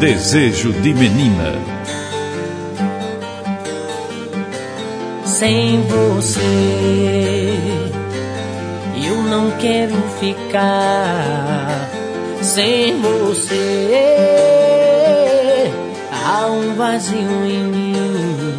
Desejo de menina. Sem você eu não quero ficar. Sem você há um vazio em mim.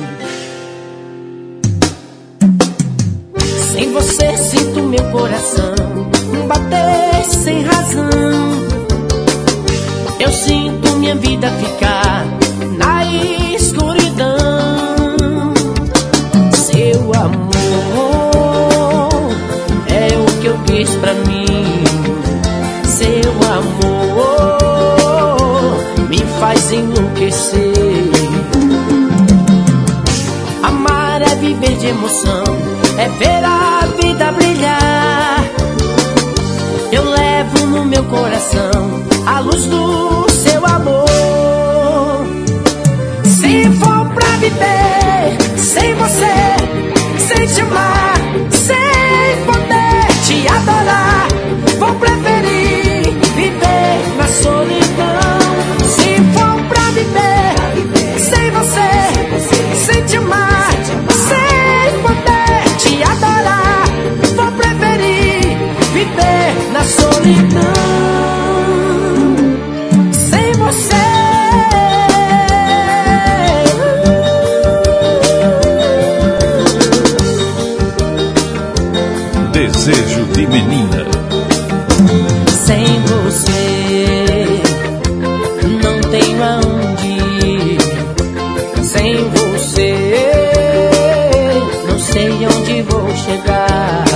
Sem você sinto meu coração bater sem razão. Eu sinto minha vida ficar na escuridão. Seu amor é o que eu quis pra mim. Seu amor me faz enlouquecer. Amar é viver de emoção, é ver a vida brilhar. Eu levo no meu coração a luz do seu amor. Se for pra viver sem você, sem te amar, sem poder te adorar, vou preferir viver na solidão. Se for pra viver sem você, sem te amar, sem poder te adorar, vou preferir viver na solidão. Sem você. Desejo de menina. Sem você não tenho aonde ir. Sem você não sei onde vou chegar.